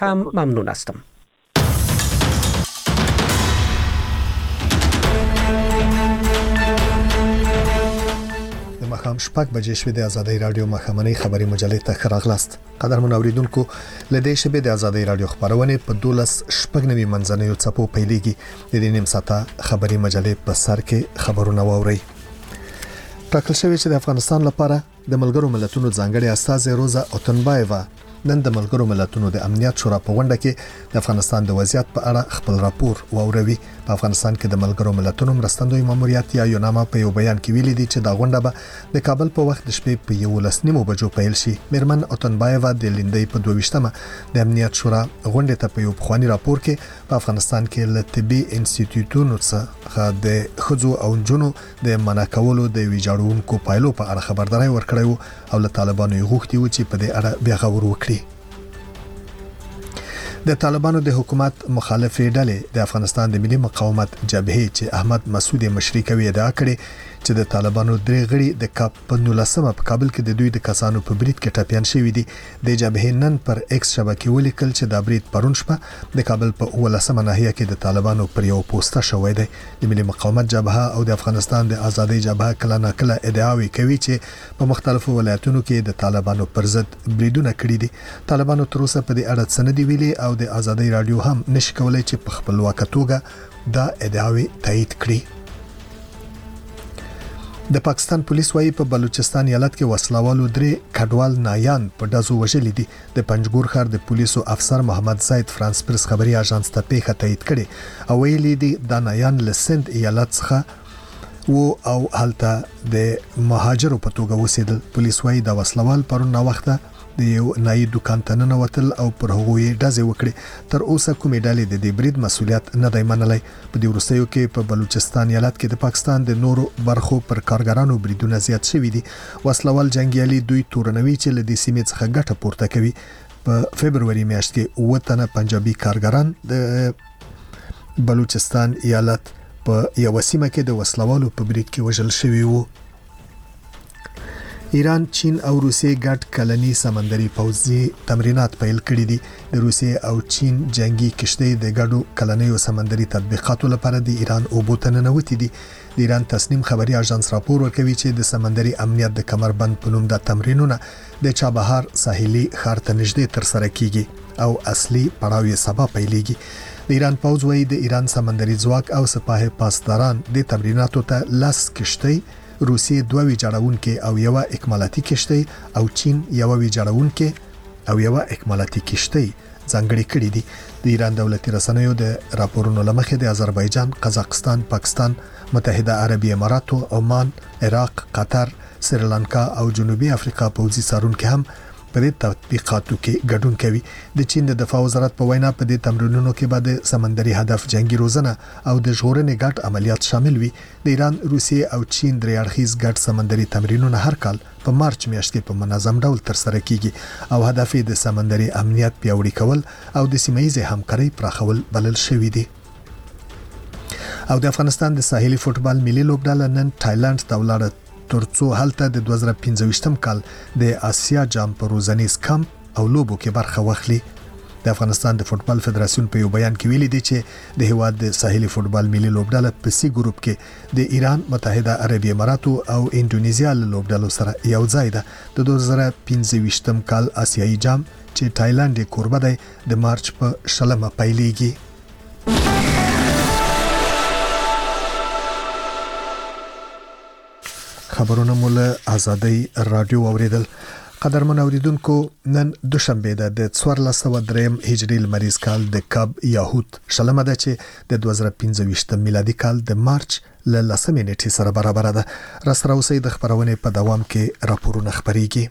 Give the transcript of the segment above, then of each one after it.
ممنون هستم. مخام شپږ بجې شوې د ازادۍ رادیو مخامنۍ خبري مجلې ته خراغلاست. قدرمن اوریدونکو لدې شبې د ازادۍ رادیو خبرونه په 12:09 منځنیو چپو پیلېږي. د دې نیم ساعته خبري مجلې په سر کې خبرونه واوري. ټاکل شوی چې د افغانستان لپاره د ملګرو ملتونو ځانګړي استاذ روزا اوتنبایوا نن د ملګرو ملتونو د امنیت شورا په غونډه کې د افغانستان د وضعیت په اړه خپل راپور واوروي. په افغانستان کې د ملګرو ملتونو مرستندوی ماموریت یا یوناما په یو بیان کې ویلي دي چې دا غونډه به د کابل په وخت د شپې په 11:09 بجو پیل شي. میرمن اوتنبایوا د لیندۍ په 22مه د امنیت شورا غونډه ته په یو خواني راپور کې په افغانستان کې ل طبي انسټیټیوټونو څخه د خځو او جنونو د منع کولو د ویجاړونکو پایلو په اړه خبرداري ورکړې او له طالبانو یې غوښتي و چې په دې اړه بیا غور وکړي. د طالبانو د حکومت مخالفې ډلې د افغانستان د ملي مقاومت جبهې چې احمد مسعود مشري کوي ادعا کړې چې د طالبانو درې غړي د کاپ په 19مه په کابل کې د دوی د کسانو په بریټ کې ټاپیان شوی دي. د جبهې نن پر ایکس شبکې ولیکل چې د بریټ پرون شپه د کابل په 19مه ناحیه کې د طالبانو پر یو پوسټه شوې ده. د ملي مقاومت جبهه او د افغانستان د ازادۍ جبهه کله ناکله ادعاوي کوي چې په مختلفو ولایتونو کې د طالبانو پر ضد بریډونه کړي دي. طالبانو تر اوسه په دې اړه څه نه دی ویلي او د ازادۍ رادیو هم نشي کولای چې په خپلواک توګه دا ادعاوي تایید کړي. د پاکستان پولیس وايي په بلوچستان ایالت کې وسلوالو درې کډوال نایان په دزو وژلي دي. د پنجګور ښار د پولیسو افسر محمد زید فرانس پرس خبري اژانس ته پیښه تایید کړي او ویلي دي د نایان له سند ایالت څخه او هلته د مهاجرو په توګه وسیدل. پولیس وايي د وسلوال پرون وخته د یو نای دکان ته ننوتل او پر هغوی ډزې وکړي. تر اوسه کومې ډلې د دې برید مسولیت نه دی منلی. په دې وروستیو کې په بلوچستان ایالت کې د پاکستان د نورو برخو پر کارګرانو بریدونه زیات شوي دي. وسلوال جنگیالي دوی تورنوي چې له دې سیمې څخه ګټه پورته کوي. په فبرवरी میاشت کې 9 تنه پنجابي کارګران د بلوچستان ایالت په یو سیمه کې د وسلوالو په برید کې وژل شوي وو. ایران، چین او روسیې ګډ کلنی سمندري پوځي تمرینات پیل کړي دي. د روسیې او چین جنگي کشتۍ د ګډو کلنیو سمندري تطبیقاتو لپاره د ایران اوبو ته ننوتې دي. د ایران تصنیم خبري اژانس راپور ورکوي چې د سمندري امنیت د کمربند په نوم د تمرینونه د چابهار ساحلي ښار ته نږدې تر سره کیږي او اصلي پړاو یې سبا پیلېږي. د ایران پوځ وايي د ایران سمندري ځواک او سپاه پاسداران د تمریناتو ته 10 کشتۍ، روسیې 2 ویجاړونکې او یو اکمالاتي کشتۍ او چین یو ویجاړونکې او یو اکمالاتي کشتۍ ځانګړي کړي دي. د ایران دولتي رسنیو د راپورونو لمخې د آذربایجان، قزاقستان، پاکستان، متحده عربي اماراتو، عمان، عراق، قطر، سریلانکا او جنوبي افریقا پوځي څارونکو هم په دې تطبیقاتو کې ګډون کوي. د چین د دفاع وزارت په وینا په دې تمرینونو کې به د سمندري هدف جنگي روزنه او د ژغورنې ګډ عملیات شامل وي. د ایران، روسیې او چین درې اړخیز ګډ سمندري تمرینونه هر کال په مارچ میاشت کې په منظم ډول ترسره کیږي او هدف یې د سمندري امنیت پیاوړی کول او د سیمه ییزې همکارۍ پراخول بلل شوی دی. او د افغانستان د ساحلي فوټبال ملي لوبډله نن تایلند ته ولاړه ترڅو هلته د 2015 کال د آسیا جام په روزنیز کمپ او لوبو کې برخه واخلي. د افغانستان د فوټبال فدراسیون په یو بیان کې ویلي دی چې د هیواد د ساحلي فوټبال ملي لوبډله په سی ګروپ کې د ایران، متحده عربي اماراتو او انډونیزیا له لوبډلو سره یو ځای ده. د 2015 کال آسیایي جام چې تایلند یې کوربه دی د مارچ په 20 پیلېږي. خبرونه مول ازادۍ رادیو اوریدل. قدرمن اوریدونکو، نن دوشنبه ده د 1403 هجری لمریز کال د کب یاهود شلمه ده چې د 2015 میلادي کال د مارچ ل 10 نیټې سره برابر ده. را سره اوسئ د خبرونه په دوام کې راپورونه خبريږي.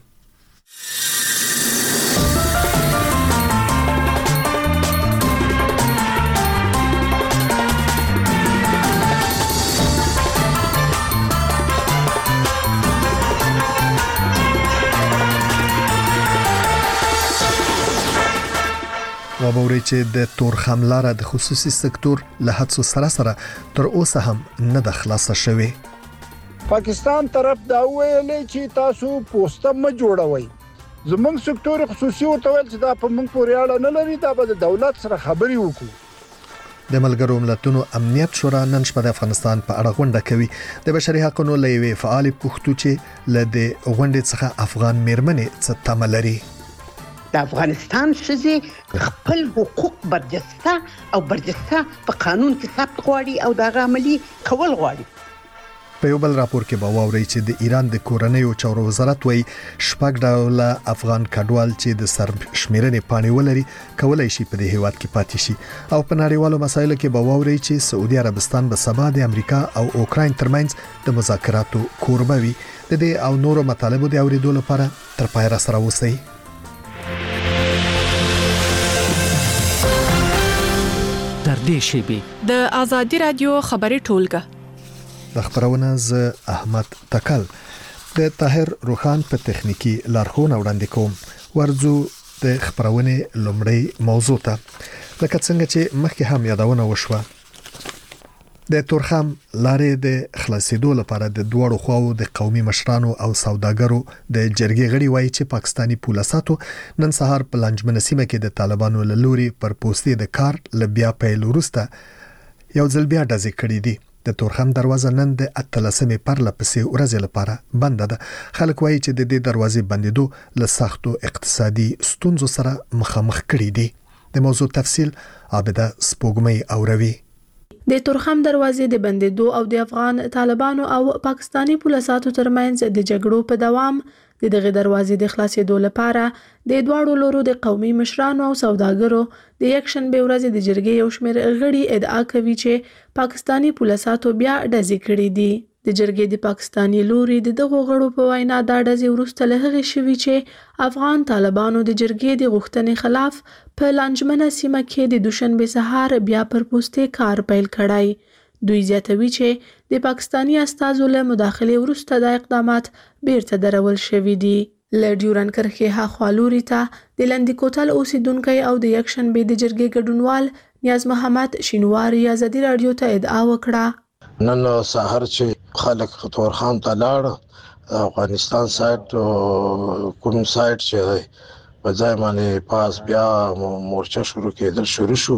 وبوري چې د تورخم لاره د خصوصي سکتور له هڅو سره تر اوسه هم نه د خلاصه شوی. پاکستان طرف دا ویلې چې تاسو پوسټه م جوړوي زمونږ سکتور خصوصي ورته ویل چې دا په موږ پورې اړه نه لري، دا به د دولت سره خبرې وکړو. د ملګرو ملتونو امنیت شورا نن شپه د افغانستان په اړه غونډه کوي. د بشري حقوقو لوی فعال پښتو چې له د غونډې څخه افغان میرمنې څه تمه لري. د افغانستان ښځې خپل حقوق برجسته په قانون کې ثبت غواړي او د عملي کول غواړي. په یو بل راپور کې به واوري چې د ایران د کورنیو چارو وزارت وایي 6 ډوله افغان کډوال چې د سرشمیرنې پاڼې ولري کولای شي په دې هیواد کې پاتې شي. او په نړیوالو مسایلو کې به واوري چې سعودي عربستان به سبا د امریکا او اوکراین ترمنځ د مذاکراتو کوربه وي. د دې او نورو مطالبو د اوریدو لپاره تر پای را سره اوسئ. تر دې شیبې د آزادي رادیو خبري ټولګه د خبرونه ز احمد تکل د طاهر روخان په تخنیکی لارښوونه وړاندې کوم. ورځو د خبرونه لومړی موضوع ته لکه څنګه چې مخکې هم یادونه وشوه د تورخم لارې د خلاصېدو لپاره د دوړو خواو د قومي مشرانو او سوداګرو د جرګې غړي وایي چې پاکستانی پولیساتو نن سهار په لنجمن سیمه کې د طالبانو له لوري پر پوستې د کار لبیا پیل ورسته یو ځل بیا ډزې کړې دي. د تورخم دروازه نن د 13مې پرله پسې ورځې لپاره بنده ده. خلک وایي چې د دې دروازې بندیدو له سختو اقتصادي ستونزو سره مخامخ کړي دي. د موضوع تفصیل عابده سپوږمۍ اوروي. د تورخم دروازې د بندیدو او د افغان طالبانو او پاکستانی پولیساتو ترمنځ د جګړو په دوام د دغه دروازې د خلاصېدو لپاره د دواړو لورو د قومي مشرانو او سوداګرو د یکشنبه ورځ د جرګې یو شمېر غړي ادعا کوي چې پاکستانی پولیساتو بیا ډزې کړې دي. د جرګې د پاکستانی لوري د دغو غړو په وینا دا ډزې وروسته له هغې شوي چې افغان طالبانو د جرګې د غوښتنې خلاف په لنجمنه سیمه کې د دوشنبه سهار بیا پر پوستې کار پیل کړی. دوی زیاتوي چې د پاکستانی استازو له مداخلې وروسته د اقدامات بیرته درول شوي دي. له ډیورن کرښې هاخوا لوري ته د لندي کوتل اوسیدونکی او د یکشنبه د جرګې ګډونوال نیاز محمد شینواری آزادي رادیو ته ادعا وکړه. نن سحر چې خلک تورخم ته لاړ افغانستان سایت کوم سایت چې په ځای باندې پاس بیا مورچه شروع شو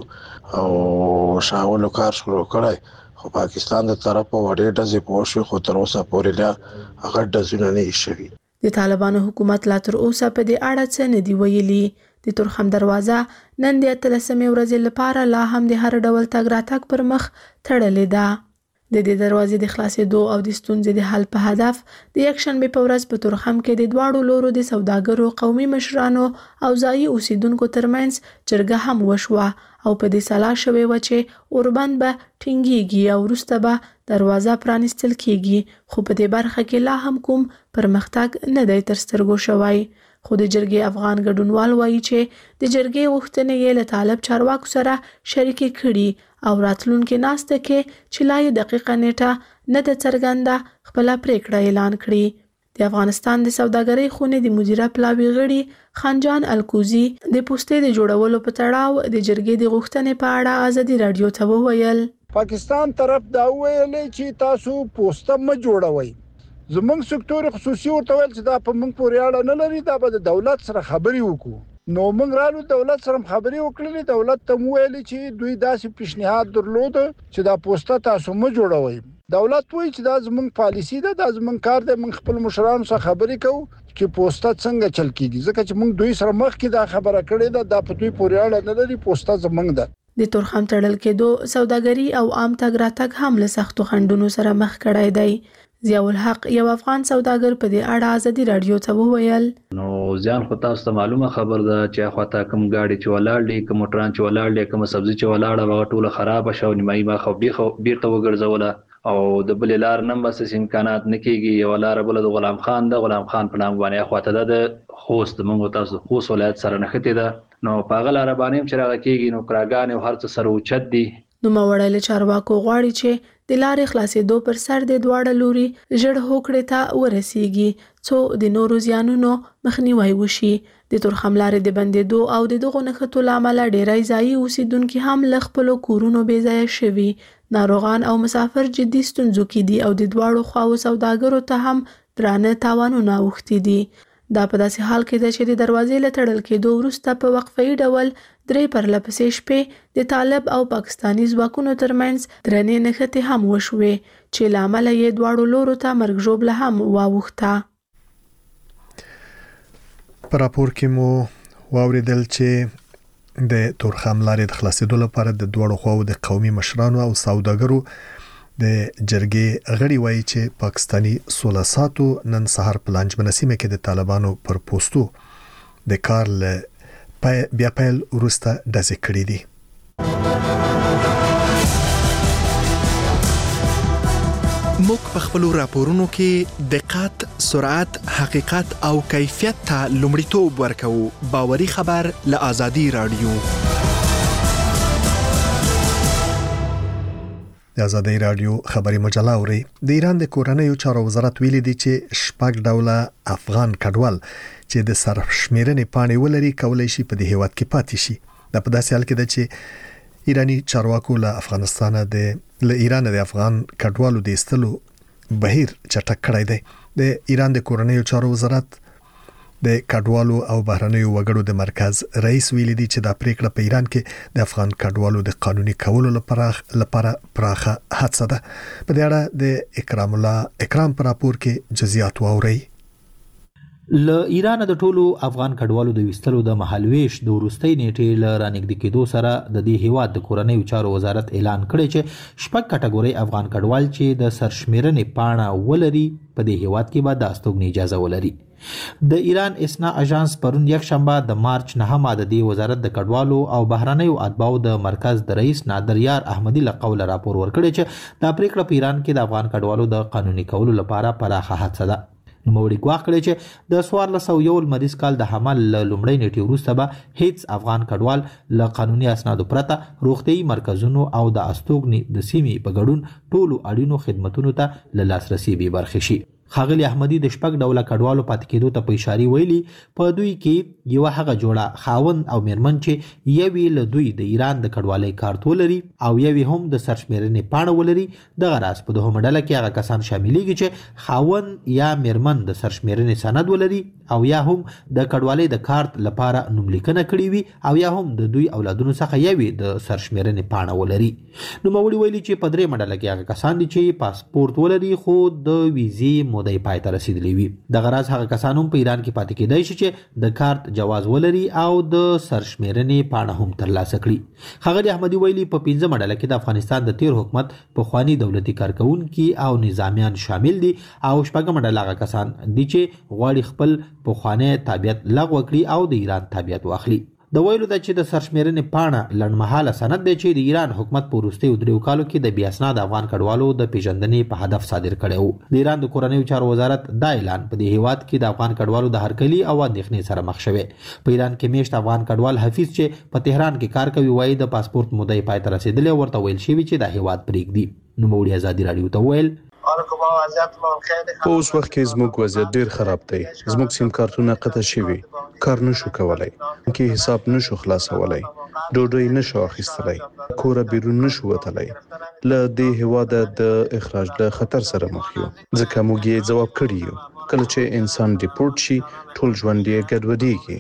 او شاولو کار شروع کړای. خو پاکستان د طرفه وړې ډزې پوښي خو تر اوسه پورې لا هغه ډزونه نه شوي. د طالبانو حکومت لا تر اوسه په دې اړه څه نه دی ویلي. د تورخم دروازه نن د 13مې ورځې لپاره لا هم د هر ډول تګ راتګ پر مخ تړلې ده. د دې دروازې د خلاصېدو او د ستونزې د حل په هدف د یکشنبه په ورځ په تورخم کې د دواړو لورو د سوداګرو قومي مشرانو او ځایي اوسیدونکو ترمنځ جرګه هم وشوه او په دې سلا شوې و چې اوربند به ټینګیږي او وروسته به دروازه پرانیستل کیږي. خو په دې برخه کې لا هم کوم پرمختګ نه دی تر سترګو شوی. خو د جرګې افغان ګډونوال وایي چې د جرګې غوښتنې یې له طالب چارواکو سره شریکې کړي او راتلونکي ناسته کې چې لا یې دقیقه نیټه نه ده څرګنده خپله پریکړه اعلان کړي. د افغانستان د سوداګرۍ خونې د مدیره پلاوي غړي خانجان الکوزي د پوستې د جوړولو په تړاو د جرګې د غوښتنې په اړه آزادي رادیو ته وویل. پاکستان طرف دا ویل چې تاسو پوسټه م جوړوي. زمونږ سکتور خصوصي ورته ویل چې دا په موږ پورې اړه نه لري، دا به د دولت سره خبرې وکړو. نو موږ رالو دولت سره خبرې وکړلې. دولت ته ویل چې دوی داسې پیشنهاد درلود چې دا پوسټه تاسو م جوړوي. دولت وایي چې دا زمونږ پالیسی ده، دا زمونږ کار دی. موږ خپل مشرانو سره خبرې کوو چې پوسټه څنګه چل کیږي، ځکه چې موږ دوی سره مخکې دا خبره کړې ده، دا په دوی پورې اړه نه لري، پوسټه زمونږ ده. د تورخم تړل کېدو سوداګري او عام تګ راتګ هم له سختو خنډونو سره مخ کړی دی. ضیاء الحق یو افغان سوداګر په دې اړه آزادي رادیو ته وویل. نو ځان خو تاسو ته معلومه خبر ده چې خواته کوم گاډي چې ولاړ دي، کوم موټران چې ولاړ دي، کوم سبزي چې ولاړه هغه ټوله خراب شو، نیمایي ما خو بیرته وګرځوله او د بل لار نن بس امکانات نکېږي. یو لار بل د غلام خان د غلام خان په نام باندې خواته د خوست موږ تاسو خوست ولایت سره نښتې ده. نو په هغه لار باندې چې راغ کېږي نو کراګان او هر څه سره اوچت دي. نو موړل چارواکو غواړي چې د لارې خلاصېدو پر سر د دواړه لوري ژړ هوکړې ته ورسیږي څو د نورو زیانونو مخنیوي وشي. د تورخم لارې د بندیدو او د دغو نښتو له امله ډېری ځایي اوسیدونکي هم له خپلو کورونو بې ځایه شوي. ناروغان او مسافر جدي ستونزو کې دي او د دواړو خواو سوداګرو ته هم درانه تاوانونه اوښتي دي. دا په داسې حال کې ده چې د دروازې له تړل کېدو وروسته په وقفه‌ای ډول 3 پرلپسې شپې د طالب او پاکستاني ځواکونو ترمنځ درنې نښتې هم وشوې چې له امله یې دواړو لورو ته مرګ ژوبله هم واوښته. په راپور کې مو واوریدل چې د تورخم لارې د خلاصېدو لپاره د دوړو خواو د قومي مشرانو او سوداګرو د جرګې غړي وایي چې پاکستاني سولاساتو نن سهار په لانجمنه سیمه کې د طالبانو پر پوسټو د کار له بیا پیل وروسته ډزې کړې دي. موږ په خپل راپورونو کې دقت، سرعت، حقیقت او کیفیت ته لومړیتوب ورکوو. باوري خبر له آزادي رادیو. د آزادي رادیو خبري مجله اوري. د ایران د کورنیو چارو وزارت ویلي دی چې شپږ ډوله افغان کډوال چې د سرشمیرنې پاڼې ولري کولای شي په دې هیواد کې پاتې شي. دا په داسې حال کې ده چې ایرانی چارواکو له افغانستان له ایران د افغان کډوالو د ایستلو بهیر چټک کړی دی. د ایران د کورنیو چارو وزارت د کډوالو او بهرنیو وګړو د مرکز رئیس ویلي دی چې دا پریکړه په ایران کې د افغان کډوالو د قانوني کولو لپاره پراخه هڅه ده. په دې اړه د اکرام پر راپور کې جزئیات واوري. له ایران د ټولو افغان کډوالو د وستلو د مهالويش د وروستۍ نیټې ل رانګد کېدو سره د دې هیواد د کورنیو چارو وزارت اعلان کړی چې شپږ کټګوري افغان کډوال چې د سرشمیرنې پاڼه ولري په دې هیواد کې به د استوګنې اجازه ولري. د ایران اسنا اژانس پرون یک شنبه د مارچ 9 د دې وزارت د کډوالو او بهرنیو اتباعو د مرکز د رئیس نادر یار احمدی له قوله راپور ورکړی چې دا پریکړه په ایران کې د افغان کډوالو د قانوني کولو لپاره پراخه هڅه ده. نوموړي ګواښ کړی چې د 1401 مریض کال د حمل لومړی نیټې وروسته به هیڅ افغان کډوال له قانوني اسنادو پرته روغتيایي مرکزونو او د استوګنې د سیمې په ګډون ټولو اړینو خدماتو ته له لاسرسي به برخه شي. خاغلی احمدی د شپږ ډوله کډوالو پاتې کېدو ته په اشاره ویلي په دوی کې یو هغه جوړه خاوند او میرمن چې یوی له دوی د ایران د کډوالۍ کارت ولري او یوی هم د سرشمیرنې پاڼه ولري. دغه راز په دوه مډله کې هغه کسان شاملېږي چې خاوند یا میرمن د سرشمیرنې سند ولري او یا هم د کډوالۍ د کارت لپاره نوملیکنه کړې وي او یا هم د دوی اولادونو څخه یوی د سرشمیرنې پاڼه ولري. نو موري ویلي چې په درې مډله کې هغه کسان دي چې پاسپورت ولري خو د ویزې د پای ته رسیدلی وي. د غراض هغه کسان هم په ایران کې پاتې کېدای شي چې د کارت جواز ولري او د سرشمیرنې پاڼه هم ترلاسه کړي. خاغلی احمدی ویلي په 15 مډله کې د افغانستان د تیر حکومت په خواني دولتي کارکونکو او نظامیان شامل دي او شپږم مډله هغه کسان دي چې غواړي خپل په خواني تابعیت لغوه کړي او د ایران تابعیت واخلي. د ویلو د چې د سرشمیرنې پاڼه لنډمهاله سند دی چې د ایران حکومت په وروستیو 3 کالو کې د بې اسناد افغان کډوالو د پیژندنې په هدف صادر کړی وو. د ایران د کورنیو چارو وزارت دا اعلان په دې هیواد کې د افغان کډوالو د هرکلي او اندېښنې سره مخ شوی. په ایران کې میشت افغان کډوال حفیظ چې په تهران کې کار کوي وایي د پاسپورت مودې پای ته رسیدلې ورته ویل شوی چې د هیواد پرېږدي. نو موږ آزادي رادیو ته ویل په اوس وخت کې زموږ وضعیت ډیر خراب دی. زموږ سیم کارتونه قطع شوي، کار نشو کولای، کې حساب نشو خلاصولای، ډوډۍ نشو اخیستلای، کور بیرون نشو وتلای. له دې هواده د اخراج له خطر سره مخ یو، ځکه موږ یې ځواب کړی یو. کله چې انسان ډیپورت شي ټول ژوند یې ګډوډېږي.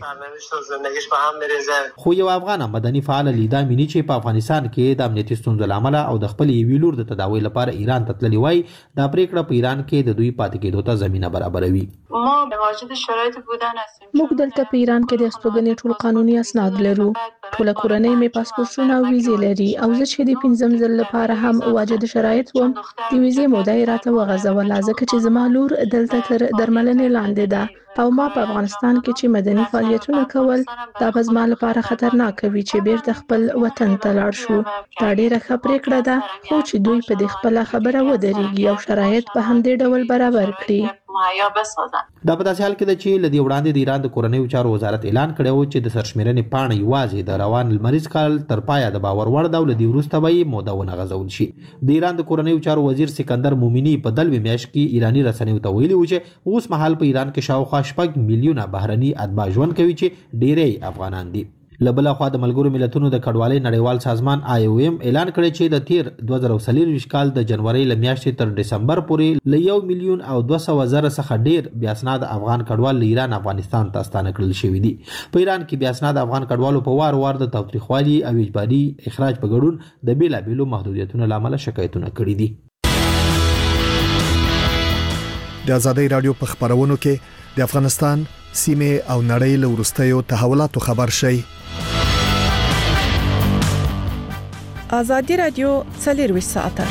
خو یو افغان مدني فعال لیدا مینی چې په افغانستان کې د امنیتي ستونزو لامل او د خپل یوې لور د تداوی لپاره ایران ته تللی وای دا پریکړه په ایران کې د دوی پاتې کېدو ته زمينه برابروي. موږ دلته په ایران کې د استوګنې ټول قانوني اسناد لرو. ټول کورنۍ مې پاسپورتونه او ویزې لري او زه چې د 15 ځل لپاره هم واجد شرایط وم د ویزې موده راته وغځوله ځکه چې زما لور دلته تر درملنې لاندې ده او ما په افغانستان کې چې مدني فعالیتونه کول دا به زما لپاره خطرناک وي چې بیرته خپل وطن ته لاړ شو. دا ډیره ښه پریکړه ده خو چې دوی په دې خپل خبره ودرېږي او شرایط په همدې ډول برابر کړي. دا په داسې حال کې ده چې لدی وړاندې د ایران د کورنیو چارو وزارت اعلان کړی و چې د سرشمیرنې پاڼه یوازې د روان لمریز کال تر پایه د باور وړ ده او لدی وروسته به یې موده ونه غځول شي. د ایران د کورنیو چارو وزیر سکندر مومنی په دلوي میاشت کې ایرانی رسنیو ته ویلي و چې اوس مهال په ایران کې شاوخوا 6 میلیونه بهرني اتباع ژوند کوي چې ډیری افغانان دي. لبل خو د ملګرو ملتونو د کډوالۍ نړیوال سازمان IOM اعلان کړی چې د تیر 2023 کال د جنوري ل میاشتې تر دسمبر پورې ل 1,200,000 څخه ډیر بیا اسناد افغان کډوال له ایران افغانستان ته ستانه کړل شوی دي. په ایران کې بیا اسناد افغان کډوالو په وار د تاوتریخوالي او اجباري اخراج په ګډون د بیلابیلو محدودیتونو لامل شکایتونه کړي دي. د آزادۍ رادیو په خبرونو کې د افغانستان سیمه او نړۍ له وروستیو تحولاتو خبر شي. آزادۍ رادیو 24 ساعته.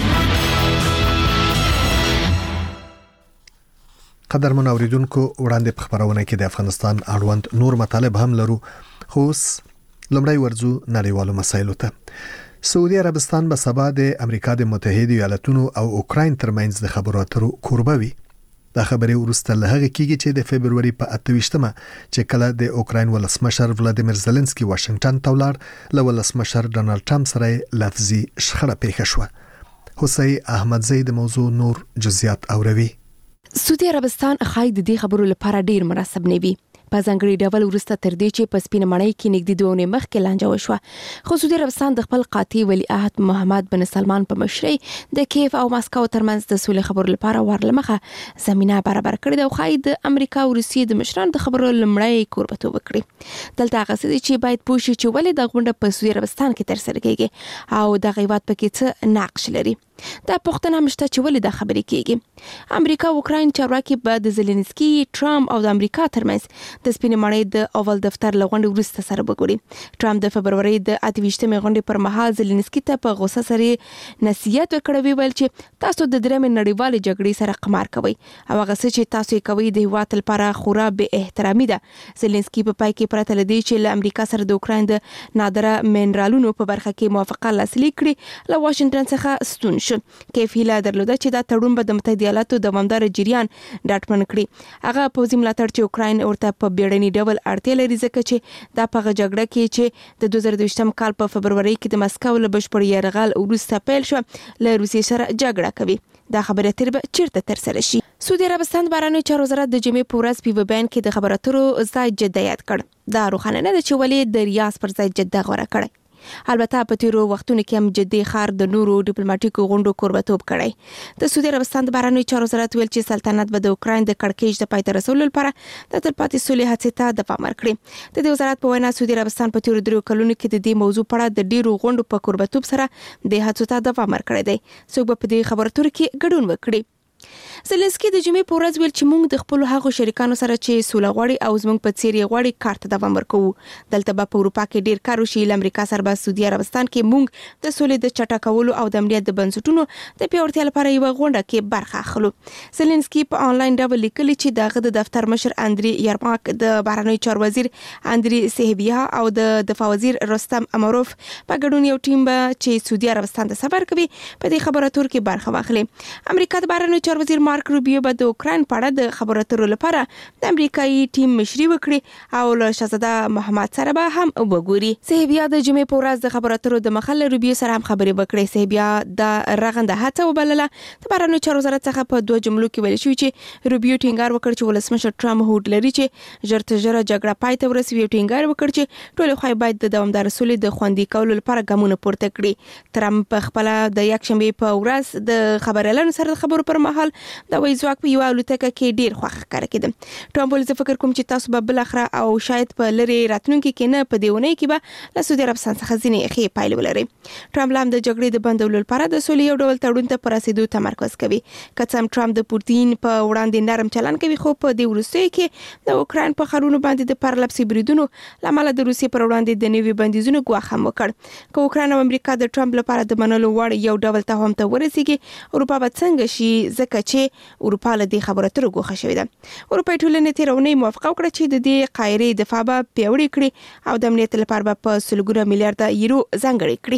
قدرمن اوریدونکو وړاندې په خبرونه کې د افغانستان اړوند نور مطالب هم لرو، خو لومړی ورځو نړیوالو مسایلو ته. سعودي عربستان به سبا د امریکا د متحده ایالاتونو او اوکراین ترمنځ د خبرو اترو کوربه وي. دا خبرې وروسته له هغه کېږي چې د فبرवरी په 28مه چې کله د اوکراین ولسمشر ولادیمیر زيلنسکي واشنگټن ته ولاړ، له ولسمشر ډونالد ټرمپ سره لفظي شخړه پیښه شوه. حسین احمدزی د موضوع نور جزئیات اوروي. سعودي عربستان خای د دې خبرو لپاره ډیر مناسب نه وي. په ځانګړي ډول وروسته تر دې چې په سپینه مړۍ کې نږدې 2 اونۍ مخکې لانجه وشوه، خو سعودي عربستان د خپل قاطع ولیعهد محمد بن سلمان په مشرۍ د کیف او ماسکو ترمنځ د سولې خبرو لپاره ورلمخه زمينه برابر کړې ده او خای د امریکا او روسیې د مشرانو د خبرو لمړی کوربتوب وکړي. دلته هغه څه چې باید پوښي چې ولې د غونډه په سعودي عربستان کې ترسره کیږي او د غیبت پکې څه نقش لري. دا پوښتنه مشته چې ولې دا خبرې کیږي. امریکا او اوکراین چارواکي به د زيلنسکي، ټرمپ او د امریکا ترمنځ د سپینې مړۍ د اول دفتر لغونډې وروسته سره وګوري. ټرمپ د فبرवरी د 28مې غونډې پر مهال زيلنسکي ته په غوسه سره نصيحت وکړی، ویل چې تاسو د درېمې نړیوالې جګړې سره قمار کوي او هغه څه چې تاسو یې کوي د هیواد لپاره خورا به احترامي ده. زيلنسکي په پای کې پرته لدی چې له امریکا سره د اوکراین د نادره منرالونو په برخه کې موافقه لاسلیک کړي، له واشنگټن څخه ستون شو. کیف هیله درلوده چې دا تړون به د متحده ایالاتو دوامدار جریان ډاډمن کړي. هغه پوځي ملاتړ چې اوکراین ورته په بیړني ډول اړتیا لري، ځکه چې دا په جګړه کې چې د 2022 کال په فبرवरी کې د مسکو له بشپړ یرغل وروسته پیل شو له روسیې سره جګړه کوي. دا خبره تر به چیرته تر سره شي. سعودي عربستان بهرنیو چارو وزارت د جمعې په ورځ په بیان کې د خبرو اترو ځای جده یاد کړ. دا روښانه نه ده چې ولې د ریاض پر ځای جده غوړه کړي. البته په تیرو وختونو کې هم جدي خار د نورو ډیپلوماټیکو غونډو کوربتوب کړی. د سعودي عربستان د بهرنیو چارو وزارت ویل چې سلطنت به د اوکراین د کړکېچ د پای ته رسولو لپاره د تلپاتې سولې هڅې ته دوام ورکړي. د دې وزارت په وینا سعودي عربستان په تیرو 3 کلونو کې د دې موضوع په اړه د ډیرو غونډو په کوربتوب سره د هڅو ته دوام ورکړی دی. څوک په دې خبرو اترو کې ګډون وکړي. زيلنسکي د جمعې په ورځ ویل چې موږ د خپل هغو شریکانو سره چې سوله غواړي او زموږ په څیر یې غواړي کار ته دوام ورکوو. دلته به په اروپا کې ډیر کار وشي. له امریکا سره به سعودي عربستان کې موږ د سولې د چټکولو او د امنیت د بنسټونو د پیاوړتیا لپاره یو غونډه کې برخه اخلو. زيلنسکي په آنلاین ډول لیکلي چې دغه د دفتر مشر اندري یارماک، د بهرنیو چارو وزیر اندري سهبیا او د دفاع وزیر رستم امروف په ګډون یو ټیم به چې سعودي عربستان ته سفر کوي په دې خبرو اترو کې برخه واخلي. امریکا د بهرنیو چارو وزیر مارک روبیو به د اوکراین په اړه د خبرو اترو لپاره د امریکایي ټیم مشري وکړي او له شاهزاده محمد سره به هم وګوري. سهبیا د جمعې په ورځ د خبرو اترو د مخل روبیو سره هم خبرې وکړې. سهبیا د رغنده هڅه وبلله. د بهرنیو چارو وزارت څخه په 2 جملو کې ویل شوی چې روبیو ټینګار وکړ چې ولسمشر ټرمپ هوډ لري چې ژر تر ژره جګړه پای ته ورسوي. ټینګار وکړ چې ټول خو باید د دوامدار سولې د خوندي کولو لپاره ګامونه پورته کړي. ټرمپ خپل د یکشنبه په ورځ د خبريالانو سره خبرو پر مهال د وایي ځواک په یو الوتکه کې ډیر خوښ ښکار کېده. ټرمپ ول زه فکر کوم چې تاسو به بل اخره او شاید په لری راتلونکي کې نه په دیونه کې به له سعودي عربستان څخه ځینې ښې پایلې ولري. ټرمپ لام د جګړې د بندولو لپاره د سولې یو ډول تړون ته پر رسیدو تمرکز کوي. کڅم ټرمپ د پوتین په وړاندې نرم چلن کوي، خو په دې وروستیو کې د اوکراین په خارونو باندې د پرلپسې بریدونو لامل د روسیې پر وړاندې د نوي بندیزونو ګواښ هم وکړ. که اوکراین او امریکا د ټرمپ لپاره د منلو وړ یو ډول تفاهم ته ورسیږي، اروپا به څنګه شي، ځکه چې اروپا له دې خبرو اترو ګوښه شوې ده. اروپای ټولنې تیرونې موافقه وکړه چې د دې قاهرې دفاع به پیاوړې کړي او د امنیت لپاره به په سلګونه میلیارډ یورو ځانګړي کړي.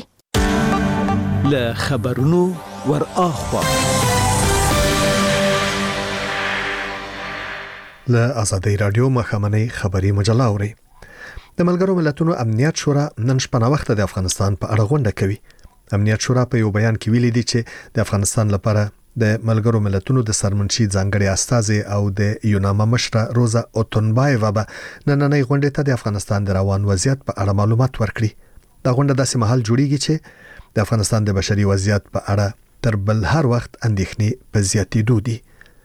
له خبرونو ور اخوا له آزادۍ رادیو مخامنۍ خبري مجله اوري. د ملګرو ملتونو امنیت شورا نن شپه وخت د افغانستان په اړه غونډه کوي. امنیت شورا په یو بیان کې ویلي دی چې د افغانستان لپاره د ملګرو ملتونو د سرمنشي ځانګړي استازي او د یوناما مشره روزا اوتونبایوا به نننۍ غونډې ته د افغانستان د روان وضعیت په اړه معلومات ورکړي. دا غونډه داسې مهال جوړیږي چې د افغانستان د بشري وضعیت په اړه تر بل هر وخت اندېښنې په زیاتېدو دي.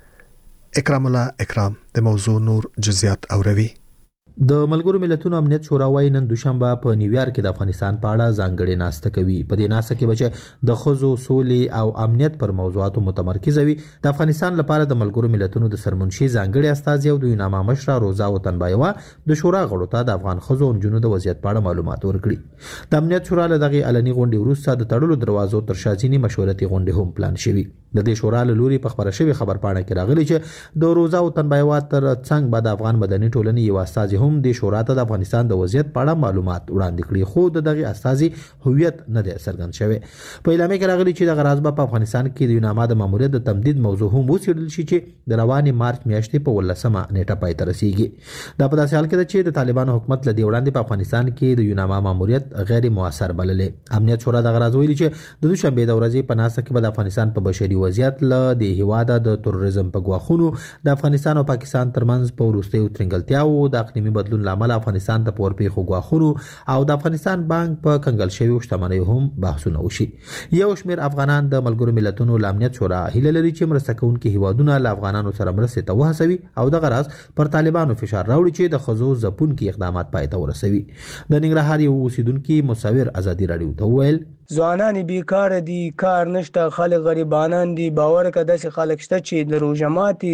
اکرام الله اکرام د موضوع نور جزئیات اوروي. د ملګرو ملتونو امنیت شورا وايي نن دوشنبه په نیویارک کې د افغانستان په اړه ځانګړې ناسته کوي. په دې ناسته کې به د ښځو سولې او امنیت پر موضوعاتو متمرکز وي. د افغانستان لپاره د ملګرو ملتونو د سرمنشي ځانګړي استازي او د یوناما مشره روزا اوتنبایوا د شورا غړو ته د افغان ښځو او نجونو د وضعیت په اړه معلومات ورکړي. د امنیت شورا له دغه علني غونډې وروسته د تړلو دروازو تر شا ځینې مشورتي غونډې هم پلان شوي. د دې شورا له لوري په خبره شوی خبرپاڼه کې راغلي چې د روزا اوتنبایوا تر څنګ به د افغان مدني ټولنې یو استازي هم د شورا ته د افغانستان د وضعیت په اړه معلومات وړاندې کړي، خو دغه استازي هویت نه دی څرګند شوی. په اعلامیه کې راغلي چې د غراض په افغانستان کې د یوناما د ماموریت د تمدید موضوع هم وڅېړل شي چې د رواني مارچ میاشتې په 18مه نیټه پای ته رسیږي. دا په داسې حال کې ده چې د طالبانو حکومت له دې وړاندې په افغانستان کې د یوناما ماموریت غیر موثر بللې. امنیت شورا د غراض ویلي چې د دوشنبه د ورځې په ناسته کې به د افغانستان په بشري وضعیت له د هیواده د تروریزم په ګواښونو، د افغانستان او پاکستان ترمنځ په وروستیو ترنګلتیاو، د اقلیمي بدلون لامل افغانستان ته پورپیښو ګواښونو او د افغانستان بانک په کنګل شویو شتمنیو هم بحثونه وشي. یو شمېر افغانان د ملګرو ملتونو له امنیت شورا هیله لري چې مرسته کوونکي هیوادونه له افغانانو سره مرستې ته وهڅوي او دغه راز پر طالبانو فشار راوړي چې د ښځو ځپونکي اقدامات پای ته ورسوي. د ننګرهار یو اوسیدونکي مصور ازادي راډیو ته وویل ځوانان بیکار دي، کار نشته، خلک غریبانان دي. باور که داسې خلک شته چې د روژه ماتي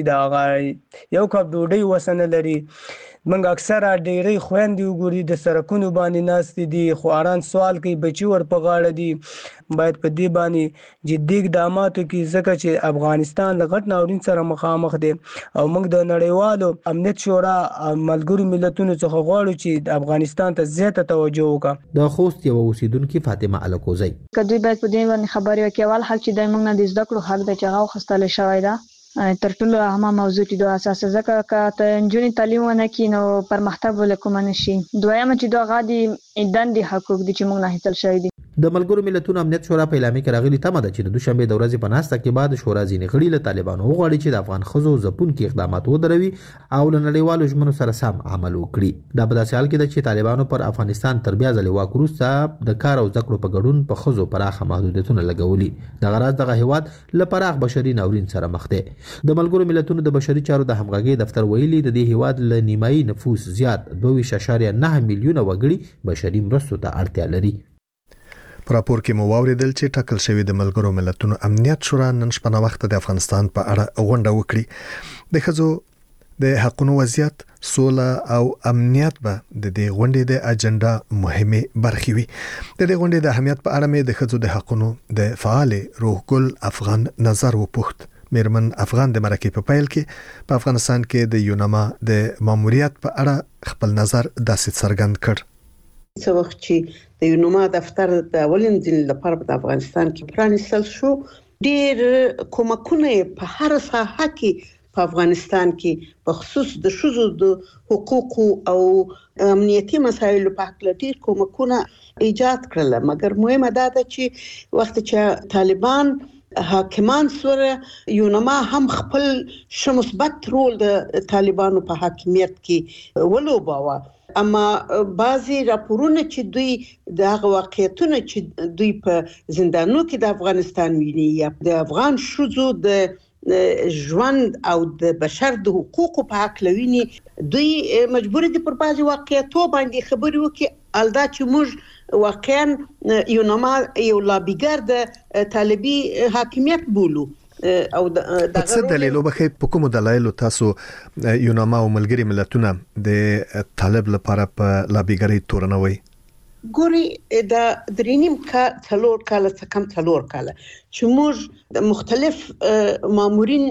د یو کپ ډوډۍ وسنه لري. منګ اکثره ډېری خويندې وګوري د سرکونو باندې ناستې دي، خواران سوال کوي، بچي ور په غاړه دي. باید په دې باندې جدي اقدامات وکړي ځکه چې افغانستان له غټ ناورین سره مخامخ دی او موږ د نړیوالو امنیت شورا ملګرو ملتونو څخه غواړو چې د افغانستان ته زیاته توجه وکړي. د خوست یو اوسیدونکي فاطمه الکوزی کدی باید په دې باندې خبرې وکړي. اول حال چې د موږ نه د زده کړو حق د چغاو خستل شوی ده تر ټولو اهمه موضوع دي. د اساس ځکه که ته نجونې تعلیم ونه کړي نو پرمختګ ولکوم نشي. دویمه چې دا غادي دندې حقوق دي چې موږ نه هیڅ شوی دي. د ملګرو ملتونو امنیت شورا په اعلامیه کې راغلي تمه ده چې د دوشنبه د ورځې په ناسته کې بعد شورا ځینې غړي له طالبانو وغواړي چې د افغان ښځو ځپونکي اقدامات ودروي او له نړیوالو ژمنو سره سم عمل وکړي. دا په داسې حال کې ده چې طالبانو پر افغانستان تر بیا ځلې واک وروسته د کار او زده کړو په ګډون په ښځو پراخه محدودیتونه لګولي. دغه راز دغه هیواد له پراخ بشري ناورین سره مخ دی. د ملګرو ملتونو د بشري چارو د همغږي دفتر ویلي د دې هیواد له نیمایي نفوس زیات 2.9 میلیونه وګړي بشري مرستو ته اړتیا لري. په راپور کې مو واوریدل چې ټاکل شوی د ملګرو ملتونو امنیت شورا نن شپه وخت د افغانستان په اړه غونډه وکړي. د ښځو د حقوقو وضعیت، سوله او امنیت به د دې غونډې د اجنډا مهمه برخې وي. د دې غونډې د اهمیت په اړه مې د ښځو د حقوقو د فعال روح ګل افغان نظر وپوښت. میرمن افغان د مرکې په پیل کې په افغانستان کې د یوناما د ماموریت په اړه خپل نظر داسې څرګند کړ. څه وخت چې د یوناما دفتر د اولین ځل لپاره په افغانستان کې پرانیستل شو، ډېر کومکونه په هر ساحه کې په افغانستان کې په خصوص د ښځو د حقوقو او امنیتي مسایلو په اړه ډېر کومکونه ایجاد کړل. مګر مهمه دا ده چې وخت چې طالبان حاکمان سره یوناما هم خپل مثبت رول د طالبانو په حاکمیت کې ولوباوه. اما بعضی راپورونه چې دوی د هغه واقعیتونه چې دوی په زندانونو کې د افغانستان ویني یا د افغان ښځو د ژوند او د بشر د حقوقو په حق لویني، دوی مجبور دي پر بعضی واقعیتو باندې خبرې وکړي. الدا چې موږ واقعا یوناما یو لابیګر د طالبي حاکمیت بولو او څه دلیل وبخې په کوم دلایل تاسو یوناما او ملګری ملتونه د طالب لپاره په لابیګری تورنوي؟ ګوري د درینیم کا څلور کال څخه کم څلور کال چې موږ د مختلف مامورین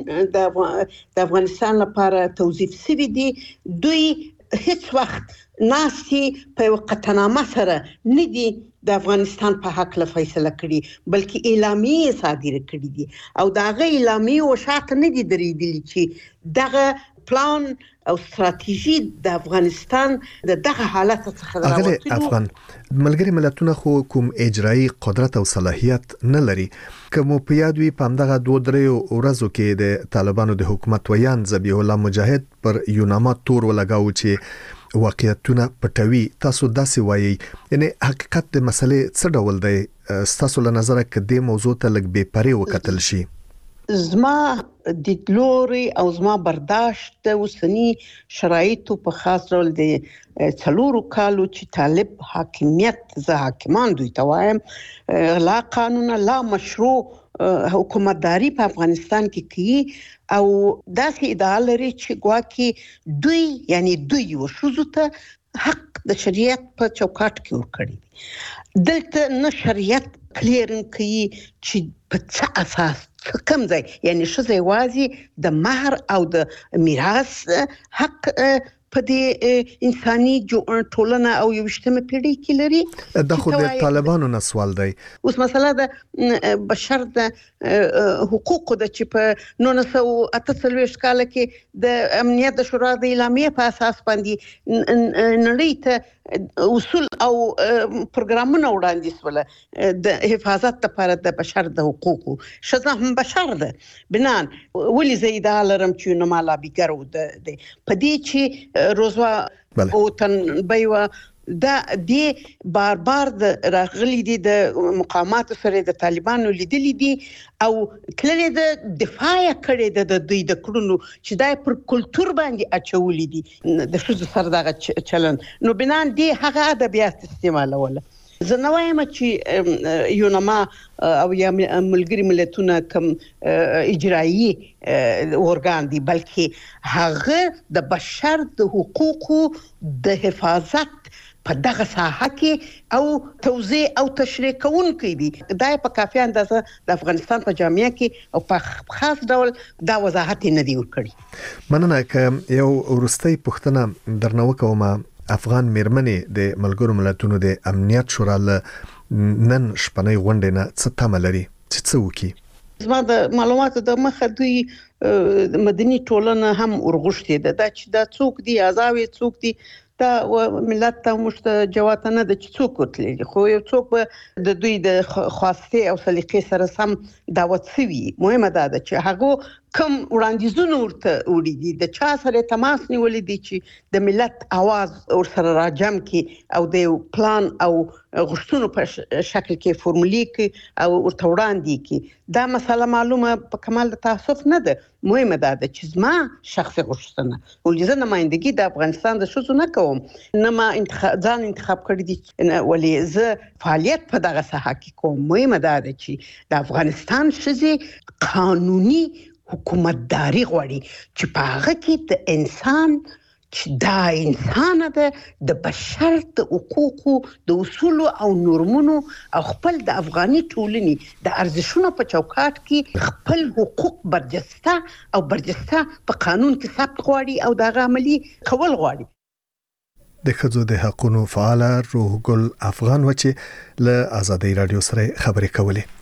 د افغانستان لپاره توظیف شوي دي، دوی هیڅ وخت ناسي په یو قطعنامه سره نه دي د افغانستان په حق له فیصله کړي، بلکې اعلامیه صادره کړي دي او دغه اعلامیه او شاته نه دي درېدلي چې دغه پلان او ستراتیژي د افغانستان دغه حالت څخه راوړل افغان ملګری ملتونه خو کوم اجرایی قدرت او صلاحیت نه لري کوم په یاد وي په همدغه 2-3 ورځو کې د طالبانو د حکومت ویان ذبیح الله مجاهد پر یوناما تور ولګاو چې واقعیتونه پټوي تاسو داسې وایي یعنی حقیقت د مسلې څه ډول دی تاسو له نظر کې د موضوع ته لګ بے پرې وکتل شي زما د لوري او زما برداشت د وسنی شرایطو په خاص ډول د 4 کالو چې طالب حاکمیت زه حاکمان دوی ته وایم لا قانون لا مشروع حکومتداري په افغانستان کې کوي او داسې ادعا لري چې ګواکې دوی یعنی دوی وشوزو ته حق د شریعت په چوکاټ کې ورکړي دلته نه شریعت کلیرن کوي چې په څه اساس کوم ځای یعنی شزه وازي د مہر او د میراث حق په دې انساني ټولنه او یوشتمه پیړۍ کې لري د خو د طالبانو نه سوال دی اوس مسله د بشر د حقوقو د چې په 1948 کال کې د امنیت د شورا د اعلامیه په اساس باندې نړۍ ته اصول او پروګرامونه وړاندې سول د حفاظت لپاره د بشر د حقوقو شزه هم بشر ده بنان ولې زیاده لرم چې نو مالا بیګرو د په دې چې روزوا او تن بيوا دا دی بار د راغلي دي د مقامات سره د طالبانو لیدلې دي او کله د دفاع کړي د دوی د کړونو چې دای پر کلچر باندې اچولې دي د شذ سره دغه چلن نو بنان دی هغه ادبیات استعمالول زه نو وایم چې یونما او یا ملګری ملتونه کوم اجرایی اورګان دي بلکې هغه د بشر د حقوقو د حفاظت په دغه ساحه کې او توزیع او تشریح کوونکي دي دا په کافي اندازه د افغانستان په جامعه کې او په خاص ډول دا وضاحت نه دی ورکړي مننه ک یو ورستۍ پښتنه درنو کوم افغان میرمنې د ملګرو ملتونو د امنیت شورا نن شپنۍ غونډې نه څه تمه لري چې څه وکړي زما د معلوماتو د مخه دوی مدني ټولنه هم ورغښتي ده چې دا څوک دي ازاوي څوک دي دا ملت ته مشت جوات نه د څوک وتلې خو یو څوک د دوی د خواسته او سلیقې سره سم دعوت سوي مهمه ده چې هغه کوم وړاندیزونه ورته وړي دي د چا سره تماس نیولې دي چې د ملت आवाज ور سره راجم کی او د پلان او غوښتنو په شکل کې فورمولې کې او ورته وړاندې کی دا مسله معلومه په کمال تاسف نه ده مهمه ده چې زما شخصي غوښتنه ولې زه نمائندګي د افغانستان د شوزو نه کوم نه ما ځان انتخاب کړی دي ولې زه فعالیت په دغه ساحه کې کوم مهمه ده چې د افغانستان شزي قانوني حکومتداري غواړي چې په هغه کې د انسان چې دا انسان ده د بشر د حقوقو د اصول او نورمونو او خپل د افغاني ټولنې د ارزښتونو په چوکاټ کې خپل حقوق برجسته په قانون کې ثبت غواړي او د عملی کول غواړي د ښځو د حقوقو فعال روح ګل افغان وچې له آزادۍ رادیو سره خبرې کولې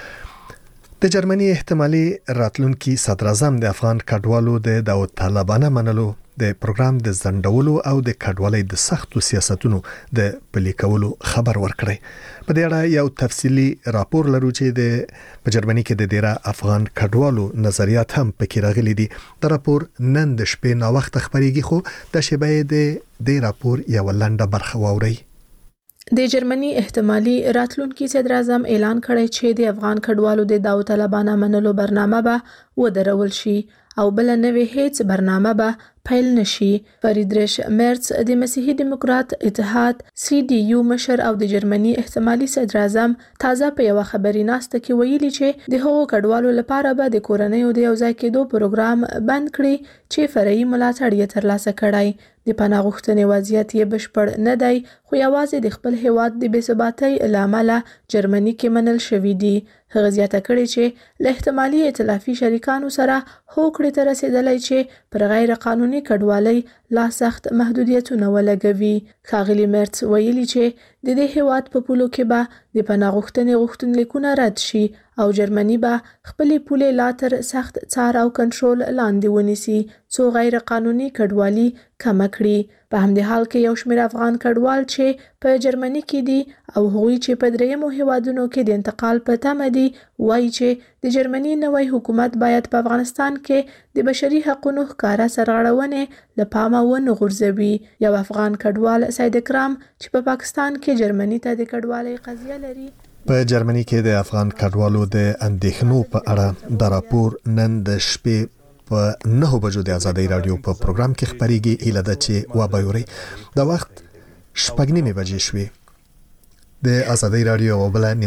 د جرمني احتمالي راتلونکي صدر اعظم د افغان کډوالو د داود طالبانه منلو د پروګرام د زندولو او د کډوالۍ د سختو سیاستونو د پلي کولو خبر ورکړی په دې اړه یو تفصیلی راپور لرو چې د جرمني کې د ډیره افغان کډوالو نظریات هم پکې راغلي دي د راپور نن د شپې نا وخت خبريږي خو د شبای د راپور یو لنډه برخه واوري د جرمني احتمالي راتلونکي صدر اعظم اعلان کړی چې د افغان کډوالو د داود طالبانه منلو برنامه به ودرول شي او بل نوې هیڅ برنامه به پیل نشي فریدریش مرز د مسیحي دیموکرات اتحاد CDU مشر او د جرمني احتمالي صدر اعظم تازه په یو خبري ناسته کې ویلي چې د هغو کډوالو لپاره به د کورنۍ د یو ځای کېدو پروګرام بند کړي چې فرعي ملاتړ یې ترلاسه کړای د پناه غوښتنې وضعیت یې بشپړ نه دی خو یوازې د خپل هیواد د بېثباتۍ له امله جرمني کې منل شوي دي هغه زیاته کړې چې له احتمالي ائتلافي شریکانو سره هوکړې ته رسیدلی چې پر غیر قانوني کډوالۍ لا سخت محدودیتونه ولګوي ښاغلي مرز ویلي چې د دې هیواد په پولو کې به د پناه غوښتنې غوښتنلیکونه رد شي او جرمني به خپلې پولې لا تر سخت څار او کنټرول لاندې ونیسي څو غیر قانوني کډوالي کم کړي. په همدې حال کې یو شمېر افغان کډوال چې په جرمني کې دي او هغوی چې په درېیمو هیوادونو کې د انتقال په تمه دي وایي چې د جرمني نوی حکومت باید په افغانستان کې د بشري حقوقو ښکاره سرغړونې له پامه ونه غورځوي. یو افغان کډوال سید اکرام چې په پاکستان کې جرمني ته د کډوالۍ قضیه لري په جرمني کې د افغان کډوالو د اندېښنو په اړه د راپور نن د شپې په 9 بجو د ازادۍ رادیو په پروګرام کې خبريږي. اله د چې وابایوري د وخت 8:30 بجې شوې. د ازادۍ رادیو بل